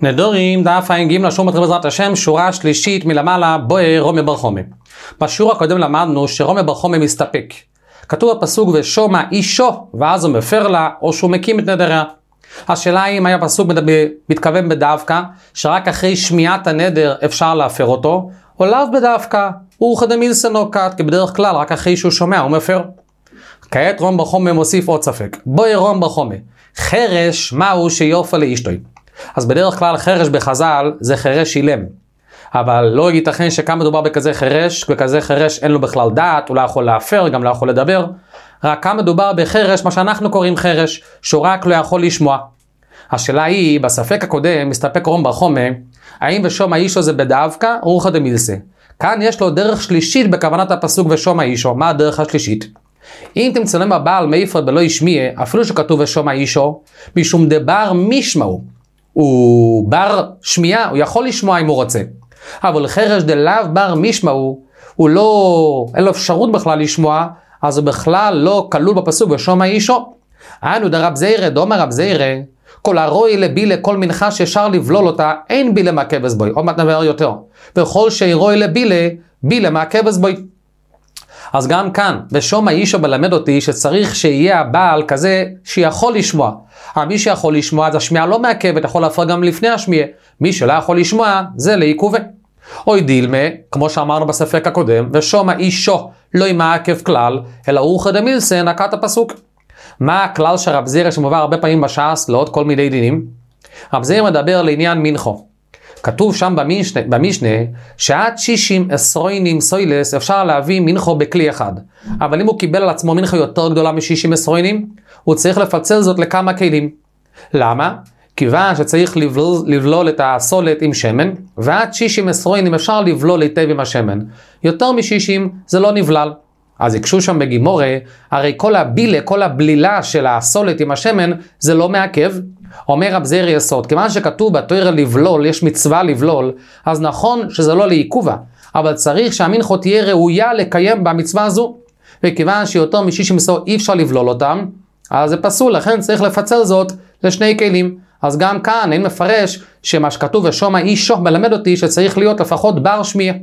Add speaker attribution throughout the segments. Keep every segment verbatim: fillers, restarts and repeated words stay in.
Speaker 1: נדורים דף עין ג' לשום מתחיל בעזרת השם, שורה שלישית מלמעלה, בואי רומי בר חומי. בשיעור הקודם למדנו שרומי בר חומי מסתפק. כתוב בפסוק ושומע אישו, ואז הוא מפר לה, או שהוא מקים את נדריה. השאלה היא אם היה פסוק מתכוון בדווקא, שרק אחרי שמיעת הנדר אפשר להפר אותו, או לאו בדווקא, הוא חדמיל סנוקת, כי בדרך כלל רק אחרי שהוא שומע הוא מפר. כעת רומי בר חומי מוסיף עוד ספק. בואי רומי בר חומי, חרש מהו שיופע לאשתוי. אז בדרך כלל חרש בחז"ל זה חרש אילם. אבל לא ייתכן שכאן מדובר בכזה חרש, וכזה חרש אין לו בכלל דעת, הוא לא יכול להפר, גם לא יכול לדבר. רק כאן מדובר בחרש, מה שאנחנו קוראים חרש, שהוא רק לא יכול לשמוע. השאלה היא, בספק הקודם, מסתפק רומי בר חומי, האם ושומע אישו זה בדווקא, רוחא דמילסה. כאן יש לו דרך שלישית בכוונת הפסוק ושומע אישו. מה הדרך השלישית? אם תמצא להם הבעל מאיפה בלא ישמיע, אפילו שכתוב ושומע אישו, משום דבר משמעו. הוא בר שמיעה, הוא יכול לשמוע אם הוא רוצה. אבל חרש דלאו בר משמעו, הוא לא, אין לו אפשרות בכלל לשמוע, אז הוא בכלל לא כלול בפסוק ושומע אישו. אנו דרב זיירה, דומר רב זיירה, כל הרוי לבילה, כל מנחה שאפשר לבלול אותה, אין בילה מעכבס בוי. עוד מעט נבהר יותר. וכל שרוי לבילה, בילה מעכבס בוי. אז גם כאן, ושומע אישו מלמד אותי שצריך שיהיה הבעל כזה שיכול לשמוע. אבל מי שיכול לשמוע, אז השמיעה לא מעכבת, יכול להפר גם לפני השמיעה. מי שלא יכול לשמוע, זה לעיכובה. אוי דילמה, כמו שאמרנו בספק הקודם, ושומע אישו לא ימעכב כלל, אלא רוחא דמילסה נקט הפסוק. מה הכלל של רב זיירה שמובא הרבה פעמים בש"ס לעוד כל מיני דינים? רב זיירה מדבר לעניין מנחו. כתוב שם במשנה, במשנה שעד שישים עשרוינים סוילס אפשר להביא מנחו בכלי אחד. אבל אם הוא קיבל על עצמו מנחה יותר גדולה מ-שישים עשרוינים, הוא צריך לפצל זאת לכמה כלים. למה? כיוון שצריך לבלול, לבלול את הסולת עם שמן, ועד שישים עשרוינים אפשר לבלול היטב עם השמן. יותר מ-שישים זה לא נבלל. אז יקשו שם בגימורה, הרי כל הבילה, כל הבלילה של הסולת עם השמן, זה לא מעכב. אומר רב זיירה יסוד, כיוון שכתוב בתורה לבלול, יש מצווה לבלול, אז נכון שזה לא לעיכובה, אבל צריך שהמנחה תהיה ראויה לקיים במצווה הזו, וכיוון שיותר מ-שישים עשרוין אי אפשר לבלול אותם, אז זה פסול, לכן צריך לפצל זאת לשני כלים. אז גם כאן אין מפרש שמה שכתוב ושומע אישו מלמד אותי שצריך להיות לפחות בר שמיעה.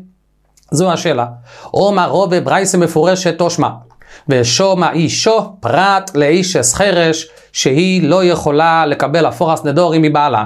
Speaker 1: זו השאלה. אומר רובה ברייסה מפורשת תושמע. ושומע אישו פרט לאישס חרש שהיא לא יכולה לקבל אפורס נדורים מבעלה.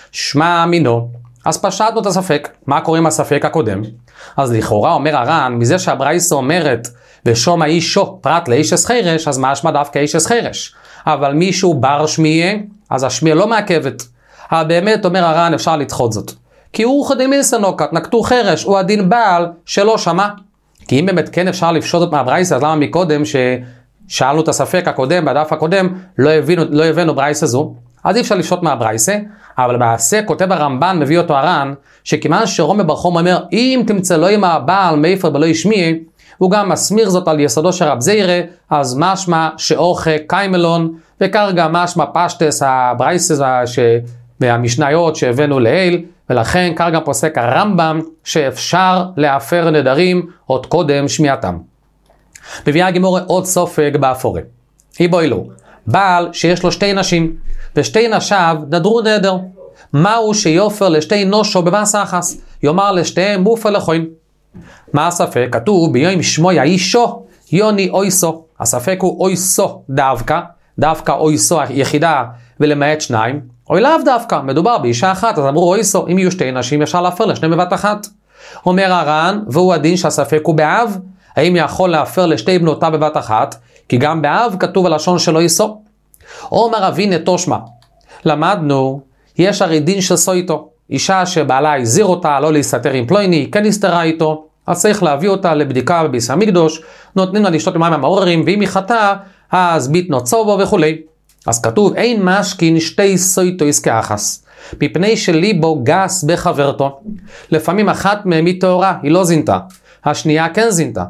Speaker 1: שמע מינו. אז פשטנו את הספק. מה קורה עם הספק הקודם? אז לכאורה אומר הר"ן, מזה שהברייסה אומרת ושומע אישו פרט לאישס חרש, אז מה אשמה דווקא אישס חרש? אבל מישהו בר שמיעה, אז השמיעה לא מעכבת. אבל באמת אומר הר"ן אפשר לדחות זאת. כי הוא חדמיל סנוקת, נקטו חרש, הוא הדין בעל שלא שמע. כי אם באמת כן אפשר לפשוט את מהברייסה, אז למה מקודם ששאלנו את הספק הקודם, בדף הקודם, לא הבינו, לא הבאנו ברייסה זו, אז אי אפשר לפשוט מהברייסה, אבל למעשה כותב הרמב"ן, מביא אותו הר"ן, שכיוון שרומי בר חומי אומר, אם תמצא לו עם הבעל מאיפה בלא ישמיע, הוא גם מסמיר זאת על יסודו של רב זיירה, אז משמע שאורך קיימלון, וכרגע משמע פשטס הברייסס והמשניות שהבאנו לעיל, ולכן כרגע פוסק הרמב"ם שאפשר להפר נדרים עוד קודם שמיעתם. מביאה הגימורה עוד סופג באפורה. היא בואי לו, בעל שיש לו שתי נשים, ושתי נשיו נדרו נדר. מהו שיופר לשתי נושו במעשה אחס? יאמר לשתיהם מופר לכהן. מה הספק? כתוב ביום שמוי האישו יוני אויסו. הספק הוא אויסו דווקא, דווקא אויסו יחידה ולמעט שניים, או לאו דווקא, מדובר באישה אחת, אז אמרו אויסו, אם יהיו שתי נשים אפשר להפר לשני בבת אחת. אומר הר"ן, והוא הדין שהספק הוא באב, האם יכול להפר לשתי בנותה בבת אחת, כי גם באב כתוב הלשון של אויסו. אומר אבינה תושמע, למדנו, יש הרי דין של סויטו, אישה שבעלה הזהיר אותה לא להסתתר עם פלויני, כן הסתרה איתו, אז צריך להביא אותה לבדיקה בביס המקדוש, נותנים לה לשתות מים המעוררים, ואם היא חטאה, אז בית נוצובו וכולי. אז כתוב, אין משכין שתי סויטויס כאחס, מפני שליבו גס בחברתו. לפעמים אחת מהם היא טהורה, היא לא זינתה, השנייה כן זינתה.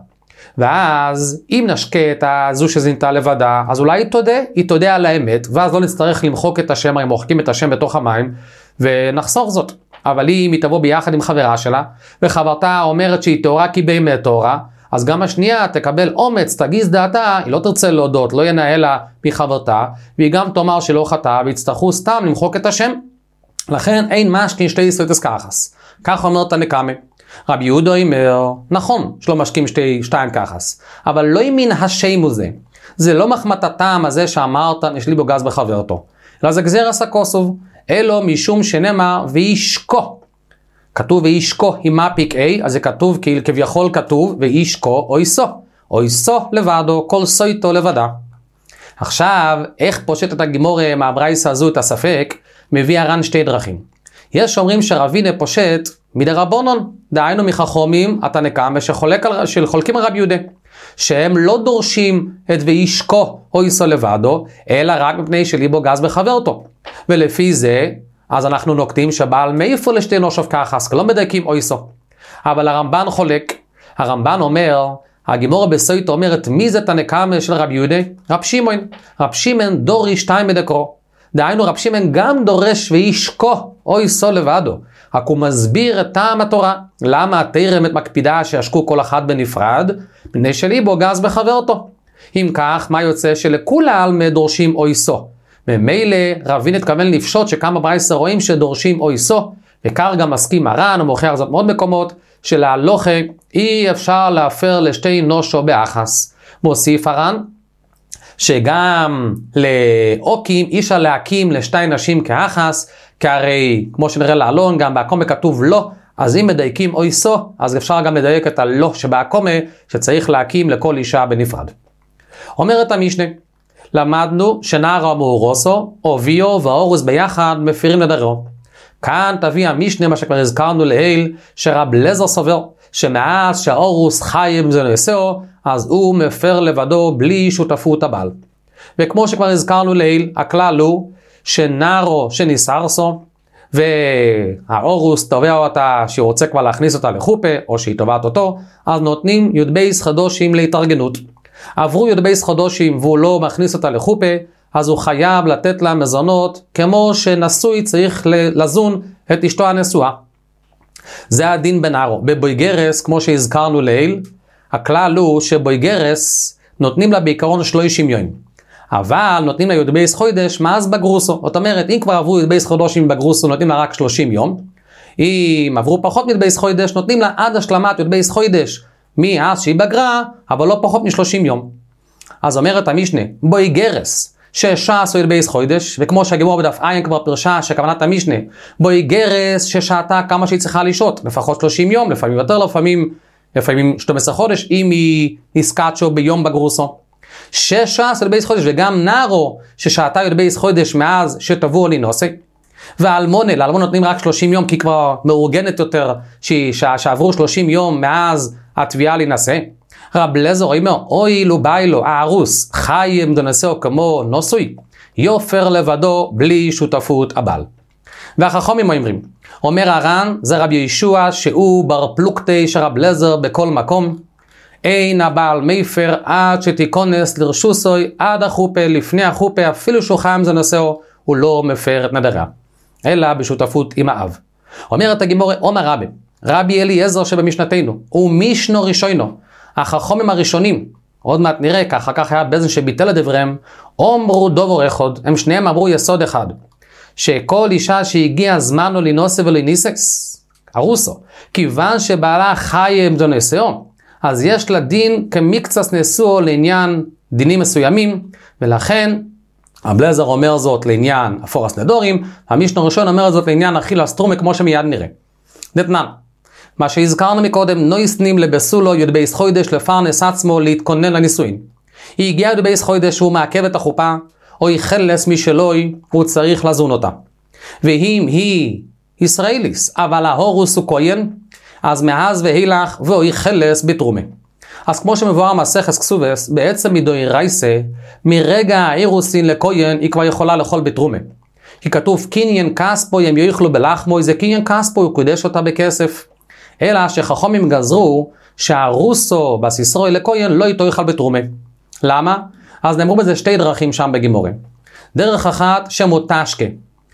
Speaker 1: ואז אם נשקה את הזו שזינתה לבדה, אז אולי היא תודה, היא תודה על האמת, ואז לא נצטרך למחוק את השם, הם מוחקים את השם בתוך המים, ונחסוך זאת. אבל אם היא תבוא ביחד עם חברה שלה, וחברתה אומרת שהיא טהורה כי באמת טהורה, אז גם השנייה תקבל אומץ, תגיז דעתה, היא לא תרצה להודות, לא ינהל לה מחברתה, והיא גם תאמר שלא חטאה, והצטרכו סתם למחוק את השם. לכן אין משכין שתי סויטס כחס. כך אומר תנקמה. רבי יהודה אומר, נכון שלא משכים שתי, שתיים כחס, אבל לא ימין השם הזה. זה לא מחמת הטעם הזה שאמרת נשלי בו גז בחברתו, אלא זה גזירס הכוסוב, אלו משום שנאמר וישקו. כתוב וישקו הימה פיקאי, אז זה כתוב כביכול כתוב וישקו אויסו. אויסו לבדו, כל סויטו לבדה. עכשיו, איך פושט את הגימורה מהברייסה הזו את הספק, מביא הר"ן שתי דרכים. יש אומרים שרבינה פושט מדרבנן, דהיינו מחכמים התנקמה שחולקים על רבי יהודה, שהם לא דורשים את וישקו אויסו לבדו, אלא רק מפני שליבו גז בחברתו. ולפי זה, אז אנחנו נוקטים שבעל מאיפה לשתי נושב כחס, לא מדייקים אויסו. אבל הרמב"ן חולק, הרמב"ן אומר, הגימורה בסויטו אומרת, מי זה תנקמה של רבי יהודה? רב שמעון. רב שמעון דורי שתיים מדקרו. דהיינו רב שמעון גם דורש וישקו אויסו לבדו. רק הוא מסביר את טעם התורה. למה התרמת מקפידה שישקו כל אחד בנפרד? בני שליבו גז בחברתו. אם כך, מה יוצא? שלכולם דורשים אויסו. ממילא רבין התכוון לפשוט שכמה ברייסה רואים שדורשים אויסו, וכך גם מסכים הר"ן ומוכיח זאת מאוד מקומות, שלהלוכה אי אפשר להפר לשתי נושו באחס. מוסיף הר"ן שגם לאוקים אי אפשר להקים לשתי נשים כאחס, כי הרי כמו שנראה לעלון גם בעקומה כתוב לא, אז אם מדייקים אויסו, אז אפשר גם לדייק את הלא שבעקומה שצריך להקים לכל אישה בנפרד. אומרת המשנה, למדנו שנער המאורוסו, אוביו ואורוס ביחד מפירים נדרו. כאן תביא המשנה מה שכבר הזכרנו לעיל, שרב לזר סובר, שמאז שהאורוס חי עם זה נעשהו, אז הוא מפר לבדו בלי שותפות הבעל. וכמו שכבר הזכרנו לעיל, הכלל הוא שנערו שניסרסו, והאורוס תובע אותה שהיא רוצה כבר להכניס אותה לחופה, או שהיא תובעת אותו, אז נותנים י' בייס חדושים להתארגנות. עברו י' בייס חדושים והוא לא מכניס אותה לחופה, אז הוא חייב לתת לה מזונות, כמו שנשוי צריך לזון את אשתו הנשואה. זה הדין בנערו. בבויגרס, כמו שהזכרנו לעיל, הכלל הוא שבויגרס נותנים לה בעיקרון שלושים יום. אבל נותנים לה י' בייס חודש מאז בגרוסו. זאת אומרת, אם כבר עברו י' בייס חודשים בגרוסו, נותנים לה רק שלושים יום. אם עברו פחות י' בייס חודש, נותנים לה עד השלמת י' בייס חודש, מאז שהיא בגרה, אבל לא פחות מ-שלושים יום. אז אומרת המשנה, בויגרס, ששעה עשו י' בייס חודש, וכמו שהגימור בדף עין כבר פרשה שכוונת המשנה, בויגרס ששעתה כמה שהיא צריכה לשהות, לפחות שלושים יום, לפעמים יותר, לפעמים, לפעמים שתים עשרה חודש, אם היא עסקת שו ביום בגרוסו. ששעה עשו י' בייס חודש, וגם נערו ששעתה י' בייס חודש מאז שתבואו לנוסי. והאלמונה, לאלמון נותנים רק שלושים יום, כי כבר מאורגנת יותר, שעברו שלושים יום מאז התביעה להינשא. רב לזר אומר, אוי לו ביי לו, הארוס, חי עם דנסאו כמו נוסוי, יופר לבדו בלי שותפות הבעל. והחכמים אומרים, אומר הר"ן, זה רב ישוע שהוא בר פלוגתא של רב לזר בכל מקום, אין הבעל מייפר עד שתיכונס לרשוסוי עד החופה, לפני החופה, אפילו שהוא חי עם דנסאו, הוא לא מפר את נדרה, אלא בשותפות עם האב. אומרת הגימורה, אומר רבי, רבי אליעזר שבמשנתנו, הוא מישנו ראשונו, החכמים הראשונים, עוד מעט נראה, אחר כך היה בזן שביטל את דבריהם, אומרו דובר אחד, הם שניהם אמרו יסוד אחד, שכל אישה שהגיע זמנו לנוסה ולניסקס, ארוסו, כיוון שבעלה חי עם דונסיו, אז יש לה דין כמקצס נשואו לעניין דינים מסוימים, ולכן הבלזר אומר זאת לעניין הפורס נדורים, המשנה ראשון אומר זאת לעניין אכילה סטרומה, כמו שמיד נראה. דתנן, מה שהזכרנו מקודם, נויסנים לבסולו י' בייס חודש לפרנס עצמו להתכונן לנישואין. היא הגיעה י' בייס חודש שהוא מעכב את החופה, או היא חלס משלוי, הוא צריך לזון אותה. ואם היא ישראליס, אבל ההורוס הוא כהן, אז מאז והילך והוא חלס בתרומה. אז כמו שמבואר מסכת כסובס, בעצם מדוי רייסה, מרגע האירוסין לכהן היא כבר יכולה לאכול בתרומה. כי כתוב קניין כספו הם יאכלו בלחמו, זה קניין כספו הוא קודש אותה בכסף. אלא שחכמים גזרו שהרוסו בסיסרוי לכהן לא איתו יאכל בתרומה. למה? אז נאמרו בזה שתי דרכים שם בגימורים. דרך אחת שמותשקה.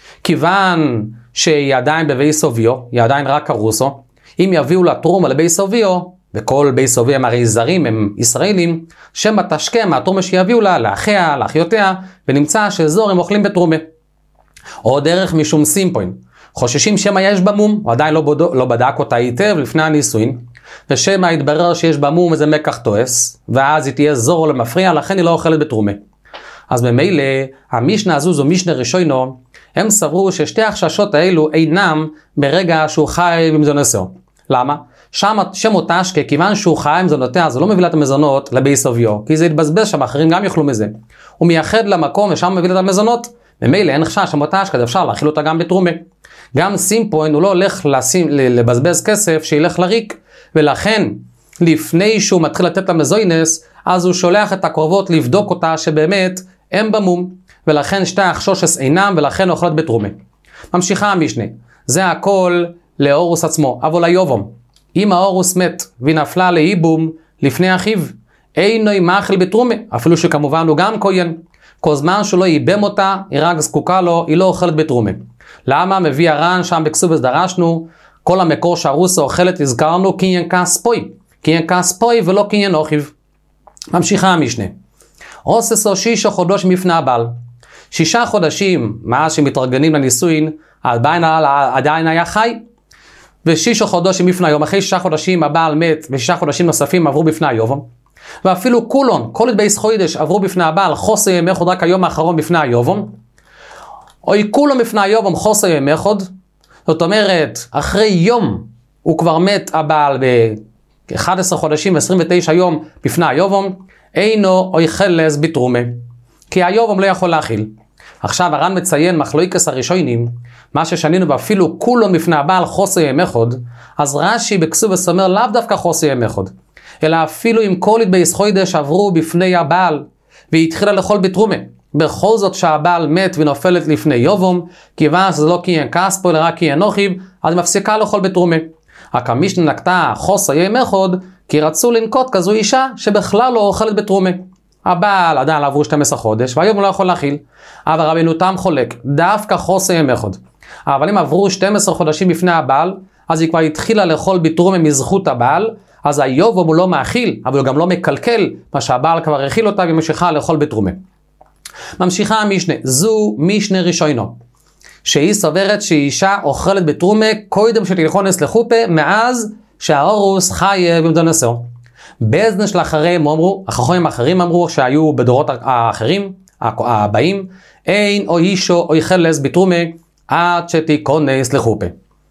Speaker 1: כיוון שהיא עדיין בבי סוביו, היא עדיין רק הרוסו, אם יביאו לה תרומה לבי סוביו, וכל בי סוביו הם הרי זרים, הם ישראלים, שמתשקה מהתרומה שיביאו לה, לאחיה, לאחיותיה, ונמצא שאזור הם אוכלים בתרומה. או דרך משום סימפוין, חוששים שמא יש בה מום, הוא עדיין לא, בודק, לא בדק אותה היטב לפני הנישואין, ושמא יתברר שיש בה מום איזה מקח תועס, ואז היא תהיה זור למפריע, לכן היא לא אוכלת בתרומה. אז במילא, המשנה הזו זו משנה ראשונו, הם סברו ששתי החששות האלו אינם ברגע שהוא חי במזונותיו. למה? שם, שמותש, כיוון שהוא חי במזונותיה, אז הוא לא מביא לה את המזונות לבי סוביו, כי זה יתבזבז שם, אחרים גם יאכלו מזה. הוא מייחד למקום ושם מביא לה את המזונות, במילא אין חשש שמותש, כזה אפשר להכיל אותה גם בתרומה. גם סימפוין הוא לא הולך לשים, לבזבז כסף שילך לריק, ולכן לפני שהוא מתחיל לתת למזוינס, אז הוא שולח את הקרובות לבדוק אותה שבאמת אין במום, ולכן שתי החשושס אינם, ולכן אוכלת בתרומה. ממשיכה המשנה, זה הכל לאורוס עצמו, אבל היובום, אם האורוס מת והיא נפלה לאיבום לפני אחיו, אינו מאכל בתרומה, אפילו שכמובן הוא גם כהן, כל זמן שלא ייבם אותה, היא רק זקוקה לו, היא לא אוכלת בתרומה. למה? מביא הר"ן שם בכסובס דרשנו, כל המקור שהרוסה אוכלת הזכרנו קניין כספוי, קניין כספוי ולא קניין אוכיו. ממשיכה המשנה, עושסו שישה חודשים לפני הבעל, שישה חודשים מאז שמתארגנים לנישואין, עדיין, עדיין היה חי, ושישה חודשים לפני היום, אחרי שישה חודשים הבעל מת, ושישה חודשים נוספים עברו בפני היובום, ואפילו כולון, כל בייס חודש עברו בפני הבעל, חוסר ימי חוד רק היום האחרון בפני היובום, או כולון בפני היובום חוסר ימי חוד, זאת אומרת, אחרי יום הוא כבר מת הבעל ב-אחד עשר חודשים, עשרים ותשע יום בפני היובום, אינו אויכלס בתרומה, כי היובום לא יכול להכיל. עכשיו הר"ן מציין מחלוקס הראשונים, מה ששנינו ואפילו כולון בפני הבעל חוסר ימי חוד, אז רש"י בכסובס אומר לאו דווקא חוסר ימי חוד, אלא אפילו אם כל בייס חודש עברו בפני הבעל, והיא התחילה לאכול בתרומה, בכל זאת שהבעל מת ונופלת לפני יובום, כיוון שזה לא קניין כספו אלא רק קניין אוכיו, אז היא מפסיקה לאכול בתרומה. רק המשנה נקטה חוסר ימי חוד, כי רצו לנקוט כזו אישה שבכלל לא אוכלת בתרומה. הבעל עדיין עברו שנים עשר חודש, והיום הוא לא יכול להכיל. אבל רבינו תם חולק, דווקא חוסר ימי חוד. אבל אם עברו שנים עשר חודשים לפני הבעל, אז היא כבר התחילה לאכול בתרומה מזכות הבעל, אז היובום הוא לא מאכיל, אבל הוא גם לא מקלקל, מה שהבעל כבר הכיל אותה וממשיכה לאכול בתרומה. ממשיכה המשנה, זו משנה ראשונו, שהיא סוברת שאישה אוכלת בתרומה קודם שתיכונס לחופה, מאז שהאורוס חי במזונותיו. באזן של אחריהם אמרו, החכמים האחרים אמרו שהיו בדורות האחרים, הבאים, אין או אישו או יחלס בתרומה עד שתיכונס לחופה.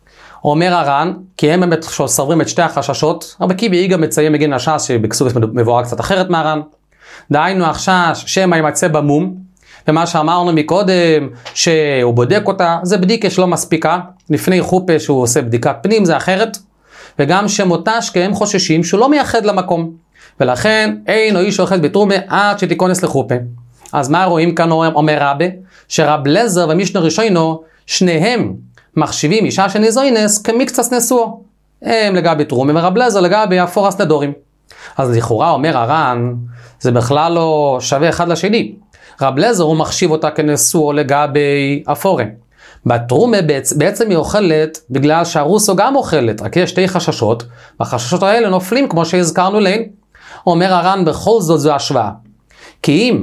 Speaker 1: אומר הר"ן, כי הם באמת סוברים את שתי החששות, רבי קיבי איגר מציין מגין הש"ס שבכסובס מבואר קצת אחרת מהר"ן, דהיינו החשש שמא יימצא במום, ומה שאמרנו מקודם שהוא בודק אותה, זה בדיקה שלא מספיקה, לפני חופה שהוא עושה בדיקת פנים זה אחרת, וגם שמותש כי הם חוששים שהוא לא מייחד למקום, ולכן אין או איש אוכל בתרומה עד שתיכונס לחופה. אז מה רואים כאן אומר רבי? שרב לזר ומשנה ראשונו, שניהם מחשיבים אישה שניזוינס כמקצת נשואו, הם לגבי תרומה ורב לזר לגבי אפורס נדורים. אז לכאורה אומר הר"ן, זה בכלל לא שווה אחד לשני. רב לזר הוא מחשיב אותה כנשואו לגבי אפורה. בתרומה בעצם היא אוכלת בגלל שהרוסו גם אוכלת, רק יש שתי חששות, והחששות האלה נופלים כמו שהזכרנו להן. אומר הר"ן בכל זאת זו השוואה. כי אם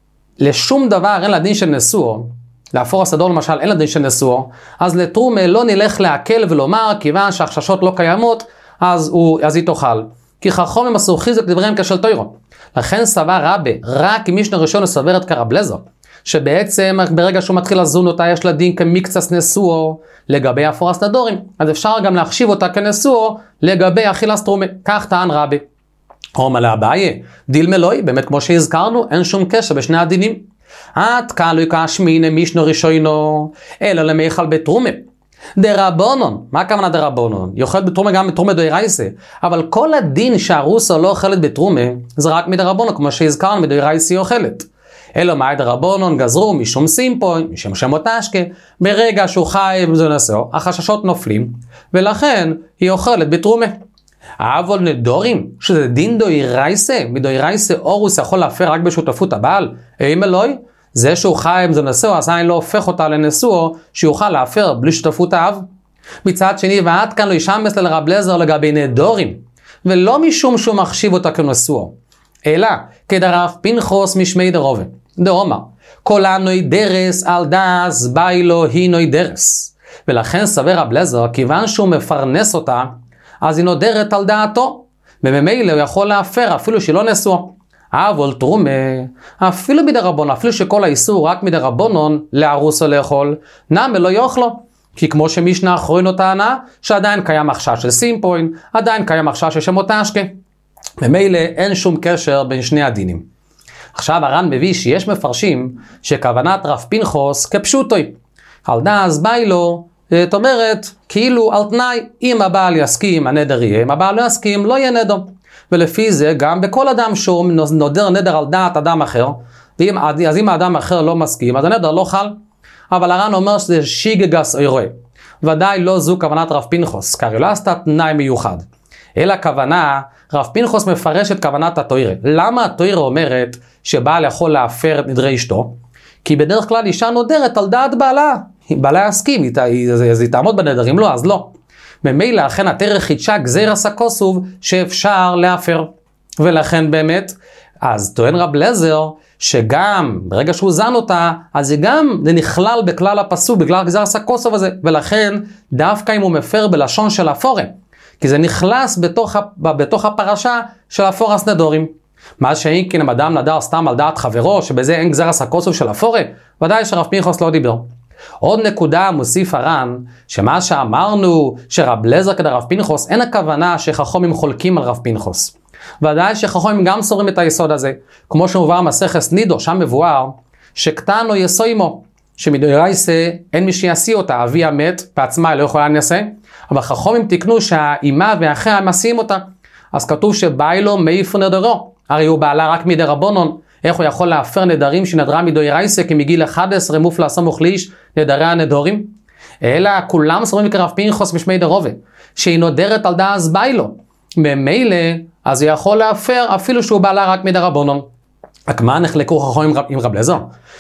Speaker 1: לשום דבר אין לדין של נשואו, לאפור הסדור למשל אין לדין של נשואו, אז לתרומה לא נלך להקל ולומר, כיוון שהחששות לא קיימות, אז, הוא, אז היא תאכל. כי חכמים עשו חיזוק דבריהם כשל תוירו. לכן סבר רבי, רק אם משנה ראשון סוברת כרב לזר, שבעצם ברגע שהוא מתחיל לזון אותה יש לה דין כמקצת נשואו לגבי אפורס נדורים, אז אפשר גם להחשיב אותה כנשואו לגבי אכילס תרומה. כך טען רבי. אומר לאביי, דיל מלוי, באמת כמו שהזכרנו, אין שום קשר בשני הדינים. עד כאן לא יקשמיני משנה ראשונו, אלא למיכל בתרומה. דרבונון, מה הכוונה דרבונון? היא אוכלת בתרומה גם בתרומה דוירייסה, אבל כל הדין שהרוסה לא אוכלת בתרומה, זה רק מדרבונון, כמו שהזכרנו, מדוירייסה היא אוכלת. אלא מה דרבונון גזרו משום סימפוי, משום שמות אשכה, ברגע שהוא חי במזונותיו, החששות נופלים, ולכן היא אוכלת בתרומה. אבל נדורים, שזה דין דוירייסה, מדוירייסה אורוס יכול להפר רק בשותפות הבעל, אם אלוהי, זה שהוא חי במזונותיו, אז אני לא הופך אותה לנשואו, שיוכל להפר בלי שותפות האב. מצד שני, ועד כאן לא ישמש לרב לזר לגבי נדורים, ולא משום שהוא מחשיב אותה כנשואו, אלא כדרב פנחוס משמי דרובה, דאמר, כל הנוי דרס על דס ביילו הינוי דרס, ולכן סבר רב אליעזר, כיוון שהוא מפרנס אותה, אז היא נודרת על דעתו, וממילא הוא יכול להפר אפילו שלא נשואה. אבל תרומה, אפילו מדרבנן, אפילו שכל האיסור רק מדרבנן לארוסו לאכול, נמי לא יאכלו. כי כמו שמשנה האחרונה טענה, שעדיין קיים החשש של סימפוין, עדיין קיים החשש של שמות תשקה. ממילא אין שום קשר בין שני הדינים. עכשיו הר"ן מביא שיש מפרשים שכוונת רב פנחס כפשוטוי. על דאז ביילו, זאת אומרת, כאילו על תנאי, אם הבעל יסכים הנדר יהיה, אם הבעל לא יסכים לא יהיה נדר. ולפי זה גם בכל אדם שהוא נודר נדר על דעת אדם אחר, ואם, אז אם האדם אחר לא מסכים, אז הנדר לא חל. אבל הר"ן אומר שזה שיגגס אירוע. ודאי לא זו כוונת רב פנחס, כי לא עשתה תנאי מיוחד. אלא כוונה, רב פנחס מפרש את כוונת התוירה. למה התוירה אומרת שבעל יכול להפר את נדרי אשתו? כי בדרך כלל אישה נודרת על דעת בעלה. בעלה יסכים, אז היא תעמוד בנדר, אם לא, אז לא. ממילא לכן התרא חידשה גזירא סקוסוב שאפשר להפר. ולכן באמת, אז טוען רב אליעזר, שגם ברגע שהוא זן אותה, אז זה גם זה נכלל בכלל הפסוק, בגלל גזירא סקוסוב הזה. ולכן דווקא אם הוא מפר בלשון של הפורה, כי זה נכנס בתוך, בתוך הפרשה של הפורס נדורים. מה שאין כן אם אדם נדר סתם על דעת חברו, שבזה אין גזירא סקוסוב של הפורה, ודאי שרב פנחס לא דיבר. עוד נקודה מוסיף הר"ן, שמה שאמרנו שרב אליעזר כדרב פנחס, אין הכוונה שחכמים חולקים על רב פנחס. ודאי שחכמים גם סורים את היסוד הזה, כמו שמובא מסכת נידו, שם מבואר שקטן או יסוימו, שמדאורייתא אין מי שישיא אותה, אביה מת, בעצמה היא לא יכולה לנסה, אבל חכמים תקנו שהאימה ואחיה מסיעים אותה. אז כתוב שבאילו מאיפה נדרו, הרי הוא בעלה רק מדרבנן, איך הוא יכול להפר נדרים שנדרה מדאורייתא כי מגיל אחד עשר מופלא סמוך לאיש נדרי הנדורים? אלא כולם סוברים כרב פנחס משמי דרובה, שהיא נודרת על דאז באילו, ממילא אז הוא יכול להפר אפילו שהוא בעלה רק מדרבנן. רק מה נחלקו חכמים עם רב אליעזר?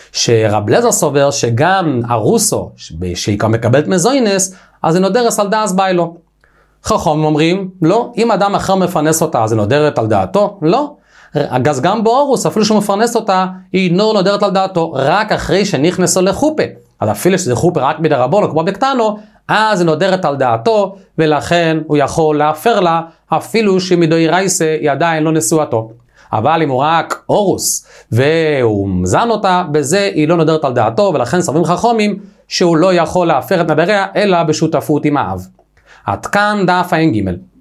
Speaker 1: שרב אליעזר סובר שגם ארוסו, שהיא גם מקבלת מזוינס, אז היא נודרת על דאז באילו. חכמים אומרים, לא, אם אדם אחר מפרנס אותה, אז היא נודרת על דעתו? לא. אז גם באורוס, אפילו שהוא מפרנס אותה, היא לא נודרת על דעתו, רק אחרי שנכנסו לחופה. אז אפילו שזה חופה רק מדרבנן, כמו בקטנו, אז היא נודרת על דעתו, ולכן הוא יכול להפר לה, אפילו שמדאורייתא היא עדיין לא נשואתו. אבל אם הוא רק אורוס, והוא זן אותה, בזה היא לא נודרת על דעתו, ולכן סוברים חכמים שהוא לא יכול להפר את נדריה, אלא בשותפות עם האב. עד כאן דף ע"ג.